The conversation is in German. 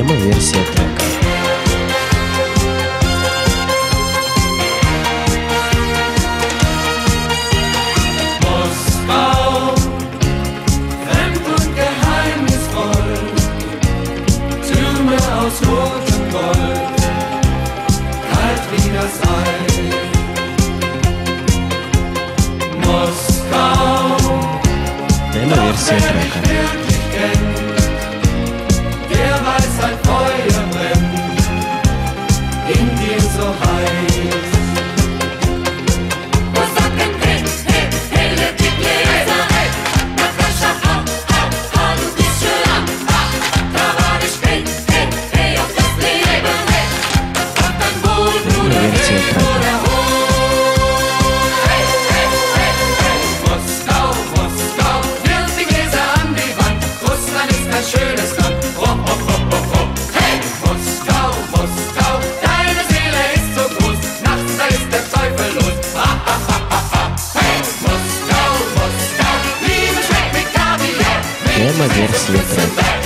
Демо-версия трека. Moskau, fremd und geheimnisvoll, Türme aus rotem Gold, kalt wie das Eis. Moskau, Демо-версия wer трека. mich wirklich kennt, der weiß, ein Feuer brennt in dir so heiß. Демо-версия трека. Moskau, Moskau, wirf die Gläser an die Wand. Russland ist ein schönes Land. Oh, oh, oh, oh, oh. Hey, Moskau, Moskau, deine Seele ist so groß. Nachts, da ist der Teufel los. Ha, ha, ha, ha, ha. Hey, Moskau, Moskau, Liebe schmeckt mit Kaviar. Демо-версия трека.